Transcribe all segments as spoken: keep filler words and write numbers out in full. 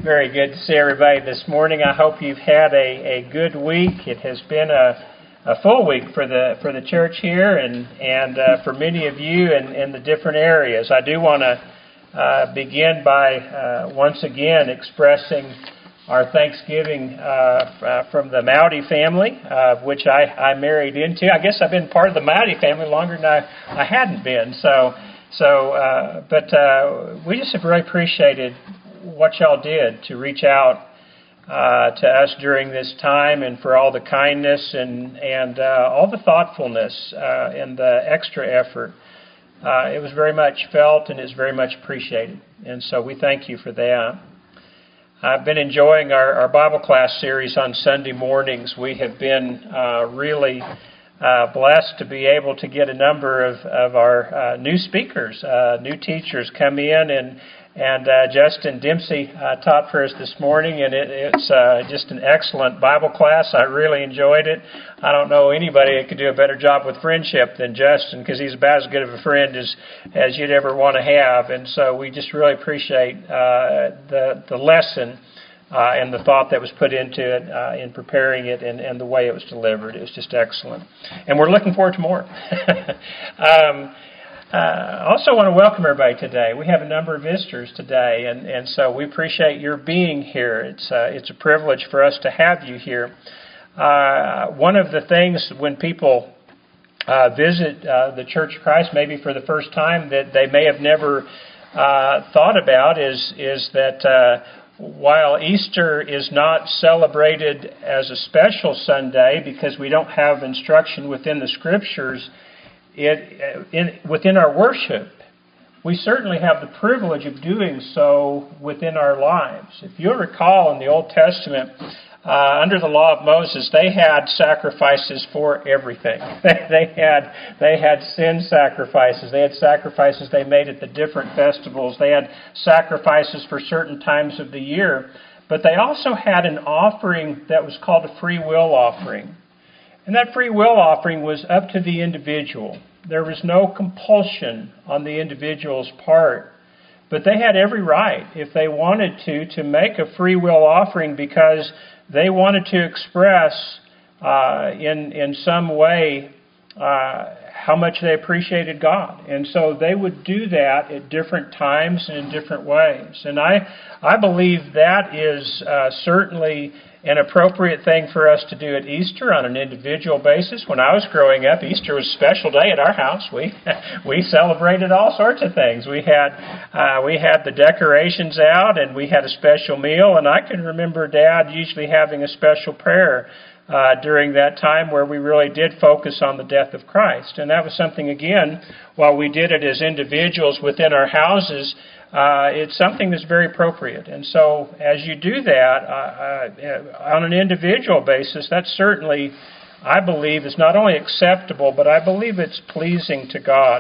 Very good to see everybody this morning. I hope you've had a, a good week. It has been a, a full week for the for the church here and and uh, for many of you in, in the different areas. I do want to uh, begin by uh, once again expressing our thanksgiving uh, uh, from the Mowdy family, uh, which I, I married into. I guess I've been part of the Mowdy family longer than I, I hadn't been. So, so, uh, but uh, we just have really appreciated what y'all did to reach out uh, to us during this time, and for all the kindness and and uh, all the thoughtfulness uh, and the extra effort. Uh, it was very much felt and is very much appreciated, and so we thank you for that. I've been enjoying our, our Bible class series on Sunday mornings. We have been uh, really uh, blessed to be able to get a number of, of our uh, new speakers, uh, new teachers come in, and and uh, Justin Dempsey uh, taught for us this morning, and it, it's uh, just an excellent Bible class. I really enjoyed it. I don't know anybody that could do a better job with friendship than Justin, because he's about as good of a friend as, as you'd ever want to have. And so we just really appreciate uh, the the lesson uh, and the thought that was put into it uh, in preparing it, and, and the way it was delivered. It was just excellent. And we're looking forward to more. um, I uh, also want to welcome everybody today. We have a number of visitors today, and, and so we appreciate your being here. It's uh, it's a privilege for us to have you here. Uh, one of the things when people uh, visit uh, the Church of Christ, maybe for the first time, that they may have never uh, thought about is is that uh, while Easter is not celebrated as a special Sunday because we don't have instruction within the Scriptures, It, in, within our worship, we certainly have the privilege of doing so within our lives. If you'll recall, in the Old Testament, uh, under the law of Moses, they had sacrifices for everything. They, they had they had sin sacrifices. They had sacrifices they made at the different festivals. They had sacrifices for certain times of the year. But they also had an offering that was called a free will offering. And that free will offering was up to the individual. There was no compulsion on the individual's part. But they had every right, if they wanted to, to make a free will offering because they wanted to express uh, in, in some way uh, how much they appreciated God. And so they would do that at different times and in different ways. And I, I believe that is uh, certainly an appropriate thing for us to do at Easter on an individual basis. When I was growing up, Easter was a special day at our house. We we celebrated all sorts of things. We had uh, we had the decorations out, and we had a special meal. And I can remember Dad usually having a special prayer uh, during that time where we really did focus on the death of Christ. And that was something, again, while we did it as individuals within our houses, Uh, it's something that's very appropriate. And so as you do that uh, uh, on an individual basis, that certainly, I believe, is not only acceptable, but I believe it's pleasing to God.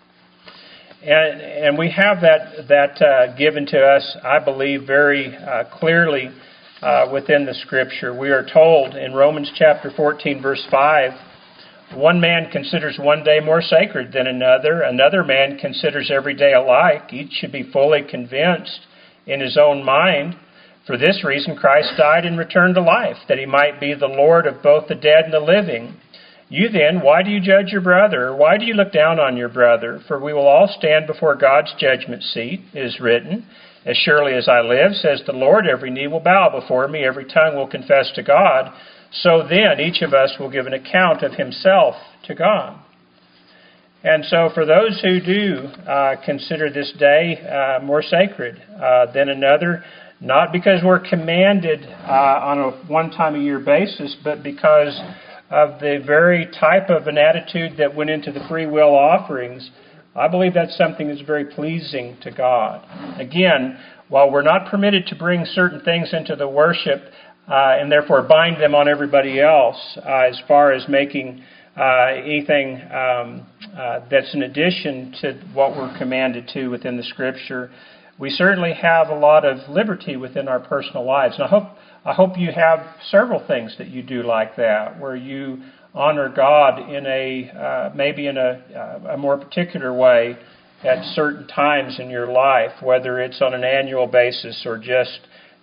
And, and we have that, that uh, given to us, I believe, very uh, clearly uh, within the Scripture. We are told in Romans chapter fourteen, verse five, one man considers one day more sacred than another. Another man considers every day alike. Each should be fully convinced in his own mind. For this reason Christ died and returned to life, that he might be the Lord of both the dead and the living. You then, why do you judge your brother? Why do you look down on your brother? For we will all stand before God's judgment seat. It is written, as surely as I live, says the Lord, every knee will bow before me, every tongue will confess to God. So then, each of us will give an account of himself to God. And so for those who do uh, consider this day uh, more sacred uh, than another, not because we're commanded uh, on a one-time-a-year basis, but because of the very type of an attitude that went into the free will offerings, I believe that's something that's very pleasing to God. Again, while we're not permitted to bring certain things into the worship, Uh, and therefore bind them on everybody else uh, as far as making uh, anything um, uh, that's in addition to what we're commanded to within the Scripture. We certainly have a lot of liberty within our personal lives. And I hope I hope you have several things that you do like that, where you honor God in a uh, maybe in a, a more particular way at certain times in your life, whether it's on an annual basis or just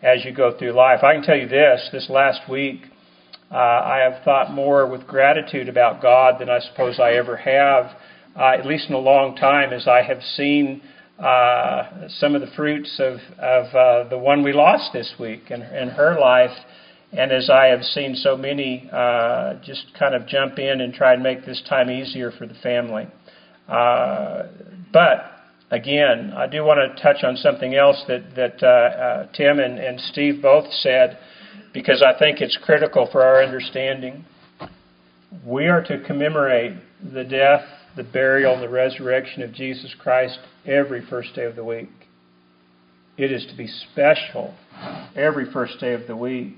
as you go through life. I can tell you this, this last week, uh, I have thought more with gratitude about God than I suppose I ever have, uh, at least in a long time, as I have seen uh, some of the fruits of, of uh, the one we lost this week in, in her life. And as I have seen so many uh, just kind of jump in and try and make this time easier for the family. Uh, but, again, I do want to touch on something else that, that uh, uh, Tim and, and Steve both said, because I think it's critical for our understanding. We are to commemorate the death, the burial, and the resurrection of Jesus Christ every first day of the week. It is to be special every first day of the week.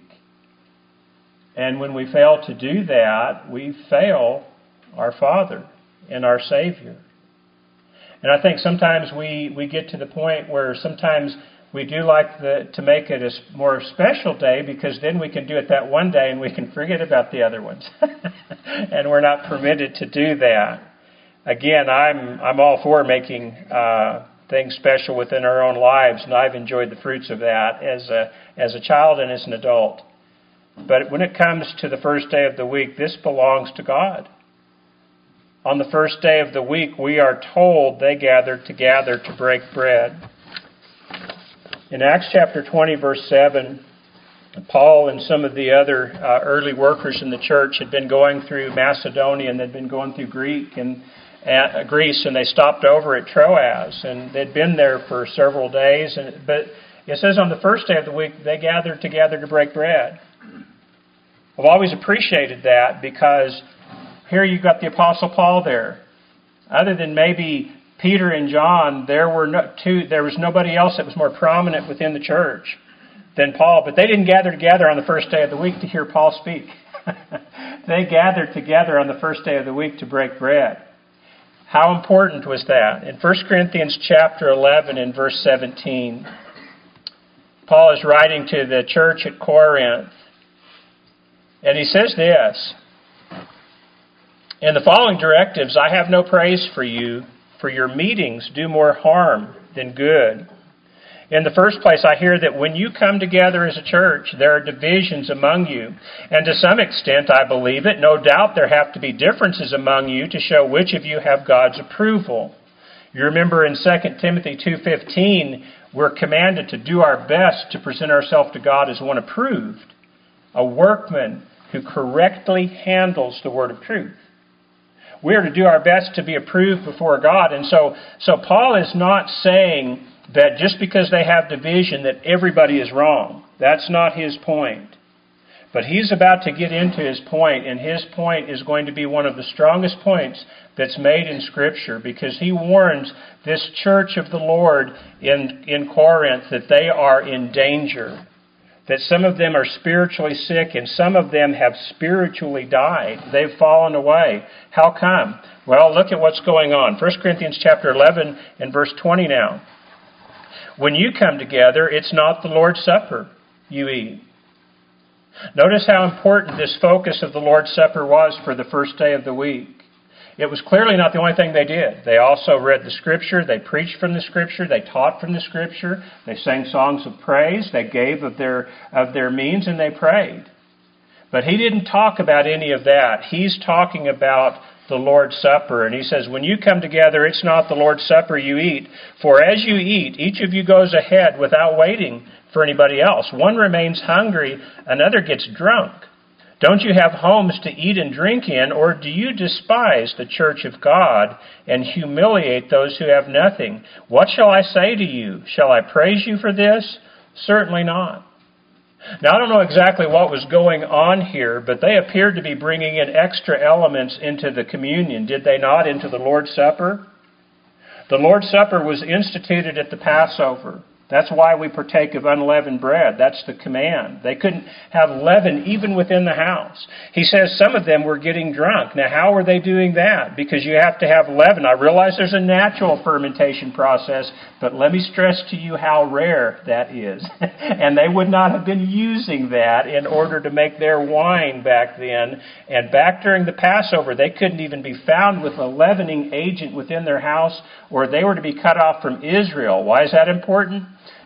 And when we fail to do that, we fail our Father and our Savior. And I think sometimes we, we get to the point where sometimes we do like the, to make it a more special day, because then we can do it that one day and we can forget about the other ones. And we're not permitted to do that. Again, I'm I'm all for making uh, things special within our own lives, and I've enjoyed the fruits of that as a as a child and as an adult. But when it comes to the first day of the week, this belongs to God. On the first day of the week, we are told they gathered together to break bread. In Acts chapter twenty, verse seven, Paul and some of the other uh, early workers in the church had been going through Macedonia, and they'd been going through Greek and uh, Greece, and they stopped over at Troas, and they'd been there for several days. And but it says on the first day of the week, they gathered together to break bread. I've always appreciated that, because here you've got the Apostle Paul there. Other than maybe Peter and John, there were no, two, there was nobody else that was more prominent within the church than Paul. But they didn't gather together on the first day of the week to hear Paul speak. They gathered together on the first day of the week to break bread. How important was that? In First Corinthians chapter eleven and verse seventeen, Paul is writing to the church at Corinth. And he says this: "In the following directives, I have no praise for you, for your meetings do more harm than good. In the first place, I hear that when you come together as a church, there are divisions among you. And to some extent, I believe it. No doubt there have to be differences among you to show which of you have God's approval. You remember in Second Timothy two fifteen, we're commanded to do our best to present ourselves to God as one approved, a workman who correctly handles the word of truth." We are to do our best to be approved before God. And so, so Paul is not saying that just because they have division that everybody is wrong. That's not his point. But he's about to get into his point, and his point is going to be one of the strongest points that's made in Scripture, because he warns this church of the Lord in, in Corinth that they are in danger. That some of them are spiritually sick, and some of them have spiritually died. They've fallen away. How come? Well, look at what's going on. First Corinthians chapter eleven and verse twenty now. "When you come together, it's not the Lord's Supper you eat." Notice how important this focus of the Lord's Supper was for the first day of the week. It was clearly not the only thing they did. They also read the Scripture. They preached from the Scripture. They taught from the Scripture. They sang songs of praise. They gave of their of their means, and they prayed. But he didn't talk about any of that. He's talking about the Lord's Supper. And he says, when you come together, it's not the Lord's Supper you eat. For as you eat, each of you goes ahead without waiting for anybody else. One remains hungry, another gets drunk. Don't you have homes to eat and drink in, or do you despise the church of God and humiliate those who have nothing? What shall I say to you? Shall I praise you for this? Certainly not. Now, I don't know exactly what was going on here, but they appeared to be bringing in extra elements into the communion, did they not, into the Lord's Supper? The Lord's Supper was instituted at the Passover. That's why we partake of unleavened bread. That's the command. They couldn't have leaven even within the house. He says some of them were getting drunk. Now, how were they doing that? Because you have to have leaven. I realize there's a natural fermentation process, but let me stress to you how rare that is. And they would not have been using that in order to make their wine back then. And back during the Passover, they couldn't even be found with a leavening agent within their house, or they were to be cut off from Israel. Why is that important?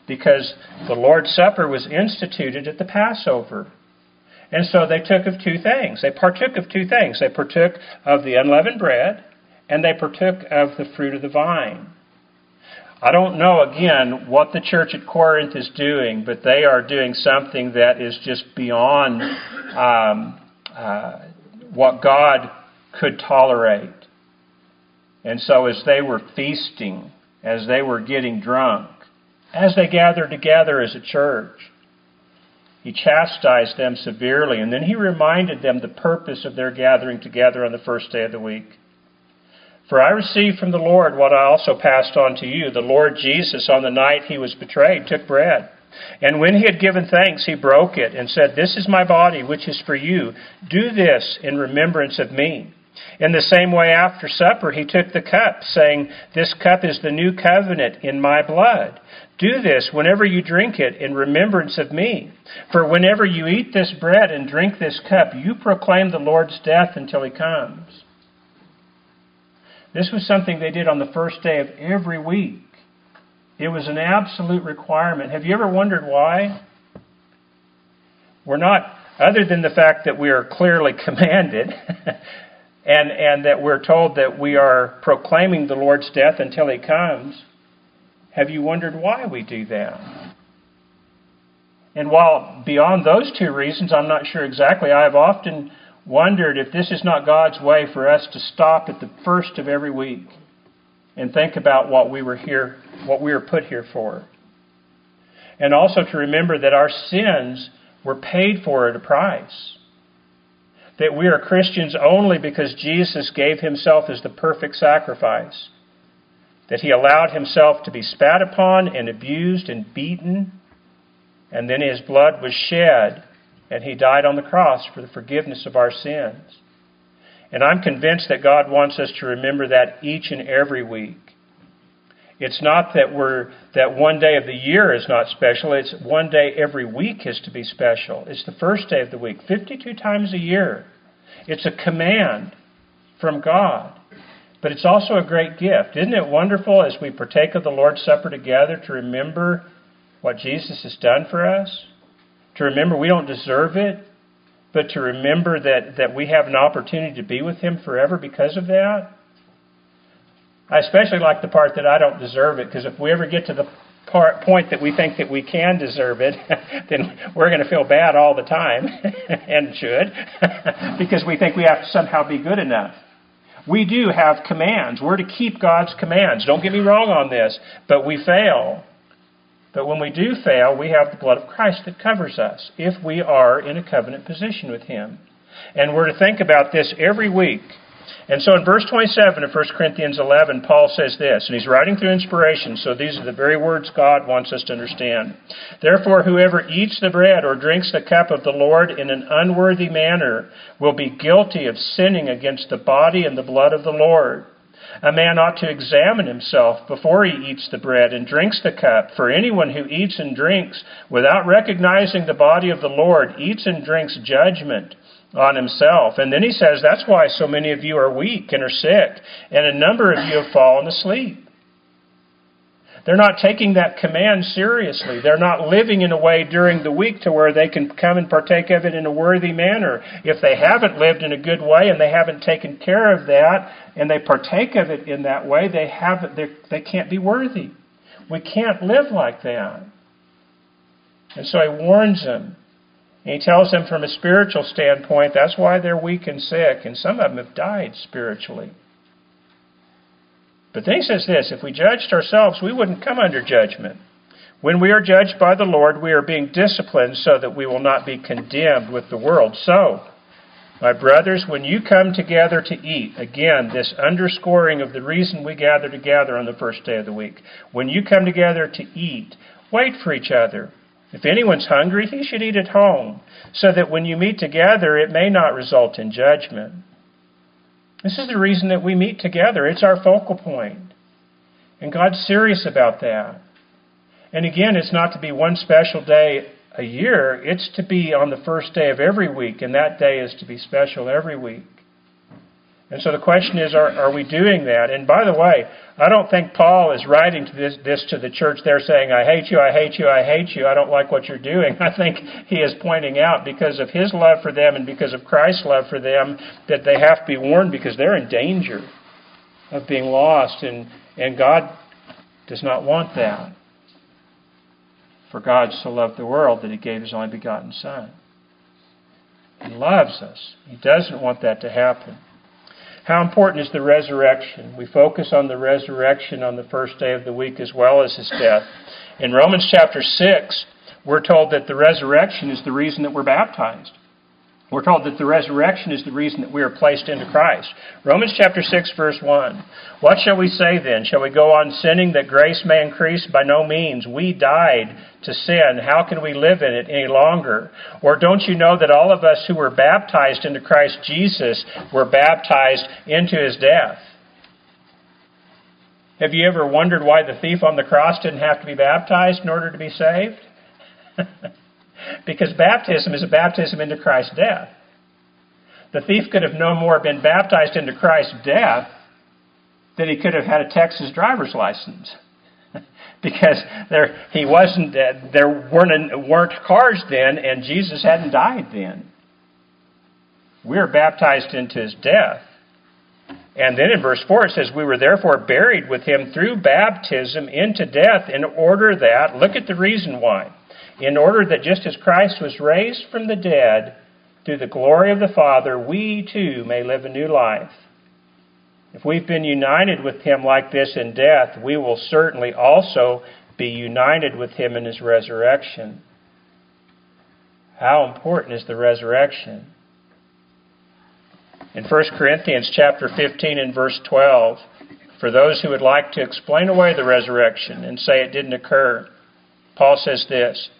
because the Lord's Supper was instituted at the Passover. And so they took of two things. They partook of two things. They partook of the unleavened bread, and they partook of the fruit of the vine. I don't know, again, what the church at Corinth is doing, but they are doing something that is just beyond um, uh, what God could tolerate. And so as they were feasting, as they were getting drunk, as they gathered together as a church, He chastised them severely, and then He reminded them the purpose of their gathering together on the first day of the week. For I received from the Lord what I also passed on to you. The Lord Jesus, on the night He was betrayed, took bread. And when He had given thanks, He broke it and said, "This is my body, which is for you. Do this in remembrance of me." In the same way, after supper, He took the cup, saying, "This cup is the new covenant in my blood. Do this whenever you drink it in remembrance of me. For whenever you eat this bread and drink this cup, you proclaim the Lord's death until He comes." This was something they did on the first day of every week. It was an absolute requirement. Have you ever wondered why? We're not, other than the fact that we are clearly commanded, and, and that we're told that we are proclaiming the Lord's death until He comes, have you wondered why we do that? And while beyond those two reasons, I'm not sure exactly, I've often wondered if this is not God's way for us to stop at the first of every week and think about what we were here, what we were put here for. And also to remember that our sins were paid for at a price. That we are Christians only because Jesus gave Himself as the perfect sacrifice. That He allowed Himself to be spat upon and abused and beaten, and then His blood was shed, and He died on the cross for the forgiveness of our sins. And I'm convinced that God wants us to remember that each and every week. It's not that we're that one day of the year is not special. It's one day every week is to be special. It's the first day of the week, fifty-two times a year. It's a command from God. But it's also a great gift. Isn't it wonderful as we partake of the Lord's Supper together to remember what Jesus has done for us? To remember we don't deserve it, but to remember that, that we have an opportunity to be with Him forever because of that. I especially like the part that I don't deserve it, because if we ever get to the part, point that we think that we can deserve it, then we're going to feel bad all the time, and should, because we think we have to somehow be good enough. We do have commands. We're to keep God's commands. Don't get me wrong on this, but we fail. But when we do fail, we have the blood of Christ that covers us if we are in a covenant position with Him. And we're to think about this every week. And so in verse twenty-seven of First Corinthians eleven, Paul says this, and he's writing through inspiration, so these are the very words God wants us to understand. "Therefore, whoever eats the bread or drinks the cup of the Lord in an unworthy manner will be guilty of sinning against the body and the blood of the Lord. A man ought to examine himself before he eats the bread and drinks the cup. For anyone who eats and drinks without recognizing the body of the Lord eats and drinks judgment on himself." And then he says, that's why so many of you are weak and are sick, and a number of you have fallen asleep. They're not taking that command seriously. They're not living in a way during the week to where they can come and partake of it in a worthy manner. If they haven't lived in a good way and they haven't taken care of that and they partake of it in that way, they have they can't be worthy. We can't live like that. And so he warns them. And he tells them from a spiritual standpoint, that's why they're weak and sick. And some of them have died spiritually. But then he says this, if we judged ourselves, we wouldn't come under judgment. When we are judged by the Lord, we are being disciplined so that we will not be condemned with the world. So, my brothers, when you come together to eat, again, this underscoring of the reason we gather together on the first day of the week. When you come together to eat, wait for each other. If anyone's hungry, he should eat at home, so that when you meet together, it may not result in judgment. This is the reason that we meet together. It's our focal point. And God's serious about that. And again, it's not to be one special day a year. It's to be on the first day of every week, and that day is to be special every week. And so the question is, are, are we doing that? And by the way, I don't think Paul is writing to this, this to the church there saying, I hate you, I hate you, I hate you, I don't like what you're doing. I think he is pointing out, because of his love for them and because of Christ's love for them, that they have to be warned because they're in danger of being lost. And, and God does not want that. For God so loved the world that he gave his only begotten Son. He loves us. He doesn't want that to happen. How important is the resurrection? We focus on the resurrection on the first day of the week as well as his death. In Romans chapter six, we're told that the resurrection is the reason that we're baptized. We're told that the resurrection is the reason that we are placed into Christ. Romans chapter six, verse one. What shall we say then? Shall we go on sinning that grace may increase? By no means. We died to sin. How can we live in it any longer? Or don't you know that all of us who were baptized into Christ Jesus were baptized into his death? Have you ever wondered why the thief on the cross didn't have to be baptized in order to be saved? Because baptism is a baptism into Christ's death. The thief could have no more been baptized into Christ's death than he could have had a Texas driver's license. Because there he wasn't, uh, there weren't, weren't cars then, and Jesus hadn't died then. We are baptized into his death. And then in verse four it says, we were therefore buried with him through baptism into death, in order that, look at the reason why, in order that just as Christ was raised from the dead through the glory of the Father, we too may live a new life. If we've been united with him like this in death, we will certainly also be united with him in his resurrection. How important is the resurrection? In First Corinthians chapter fifteen and verse twelve, for those who would like to explain away the resurrection and say it didn't occur, Paul says this,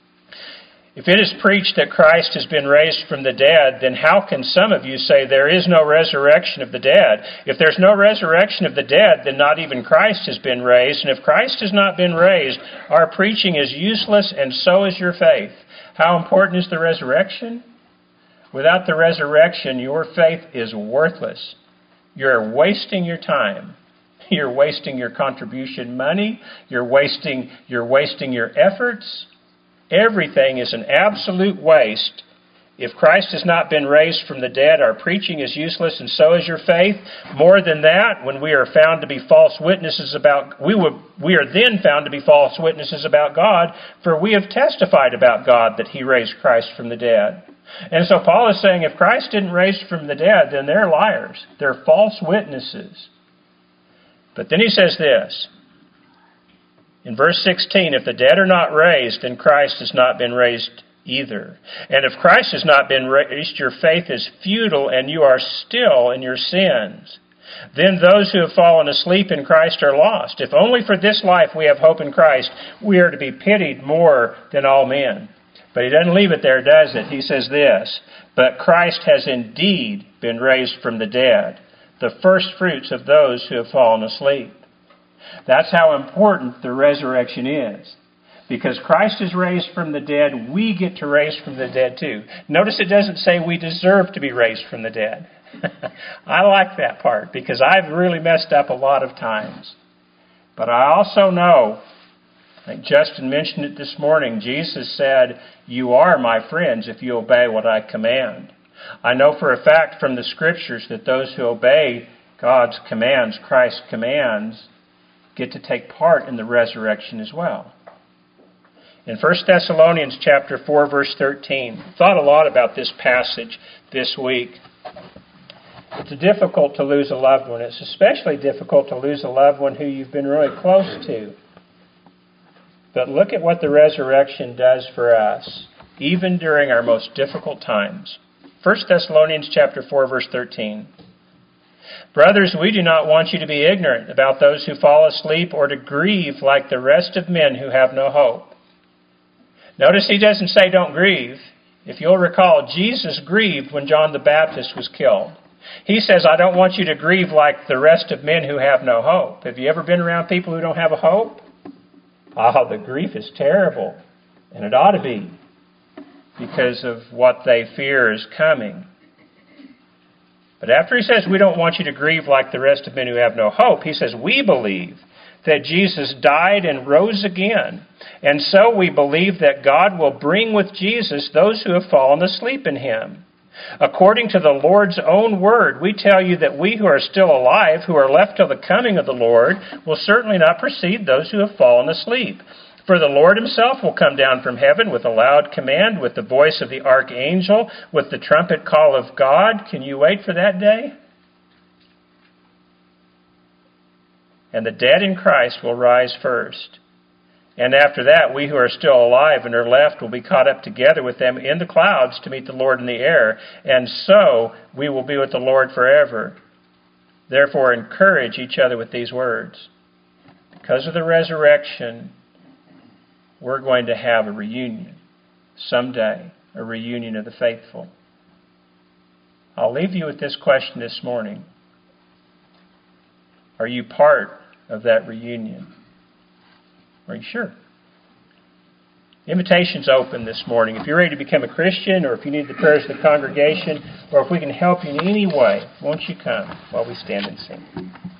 if it is preached that Christ has been raised from the dead, then how can some of you say there is no resurrection of the dead? If there's no resurrection of the dead, then not even Christ has been raised. And if Christ has not been raised, our preaching is useless, and so is your faith. How important is the resurrection? Without the resurrection, your faith is worthless. You're wasting your time. You're wasting your contribution money. You're wasting, you're wasting your efforts. Everything is an absolute waste. If Christ has not been raised from the dead, our preaching is useless, and so is your faith. More than that, when we are found to be false witnesses about, we will, we are then found to be false witnesses about God, for we have testified about God that he raised Christ from the dead. And so Paul is saying, if Christ didn't raise from the dead, then they're liars. They're false witnesses. But then he says this, in verse sixteen, if the dead are not raised, then Christ has not been raised either. And if Christ has not been raised, your faith is futile and you are still in your sins. Then those who have fallen asleep in Christ are lost. If only for this life we have hope in Christ, we are to be pitied more than all men. But he doesn't leave it there, does it? He says this, but Christ has indeed been raised from the dead, the first fruits of those who have fallen asleep. That's how important the resurrection is. Because Christ is raised from the dead, we get to raise from the dead too. Notice it doesn't say we deserve to be raised from the dead. I like that part because I've really messed up a lot of times. But I also know, I think Justin mentioned it this morning, Jesus said, you are my friends if you obey what I command. I know for a fact from the Scriptures that those who obey God's commands, Christ's commands, get to take part in the resurrection as well. In First Thessalonians chapter four, verse thirteen, I thought a lot about this passage this week. It's difficult to lose a loved one. It's especially difficult to lose a loved one who you've been really close to. But look at what the resurrection does for us, even during our most difficult times. First Thessalonians chapter four, verse thirteen. Brothers, we do not want you to be ignorant about those who fall asleep or to grieve like the rest of men who have no hope. Notice he doesn't say don't grieve. If you'll recall, Jesus grieved when John the Baptist was killed. He says, I don't want you to grieve like the rest of men who have no hope. Have you ever been around people who don't have a hope? Ah, the grief is terrible. And it ought to be because of what they fear is coming. But after he says, we don't want you to grieve like the rest of men who have no hope, he says, we believe that Jesus died and rose again. And so we believe that God will bring with Jesus those who have fallen asleep in him. According to the Lord's own word, we tell you that we who are still alive, who are left till the coming of the Lord, will certainly not precede those who have fallen asleep. For the Lord himself will come down from heaven with a loud command, with the voice of the archangel, with the trumpet call of God. Can you wait for that day? And the dead in Christ will rise first. And after that, we who are still alive and are left will be caught up together with them in the clouds to meet the Lord in the air. And so we will be with the Lord forever. Therefore, encourage each other with these words. Because of the resurrection, we're going to have a reunion someday, a reunion of the faithful. I'll leave you with this question this morning. Are you part of that reunion? Are you sure? The invitation's open this morning. If you're ready to become a Christian, or if you need the prayers of the congregation, or if we can help you in any way, won't you come while we stand and sing?